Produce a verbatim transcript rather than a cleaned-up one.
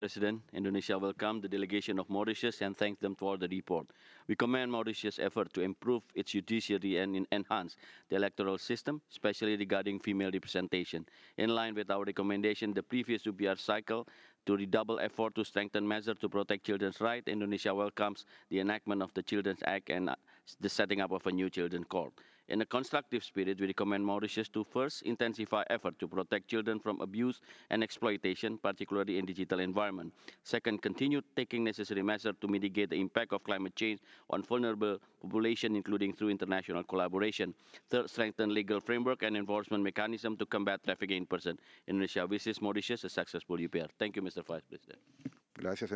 President, Indonesia welcomed the delegation of Mauritius and thanked them for the report. We commend Mauritius' effort to improve its judiciary and en- enhance the electoral system, especially regarding female representation. In line with our recommendation, the previous U P R cycle to redouble effort to strengthen measures to protect children's rights, Indonesia welcomes the enactment of the Children's Act and uh, the setting up of a new children's court. In a constructive spirit, we recommend Mauritius to first intensify effort to protect children from abuse and exploitation, particularly in digital environment. Second, continue taking necessary measures to mitigate the impact of climate change on vulnerable population, including through international collaboration. Third, strengthen legal framework and enforcement mechanism to combat trafficking in person. Indonesia wishes Mauritius a successful U P R. Thank you, Mister Vice President. Gracias,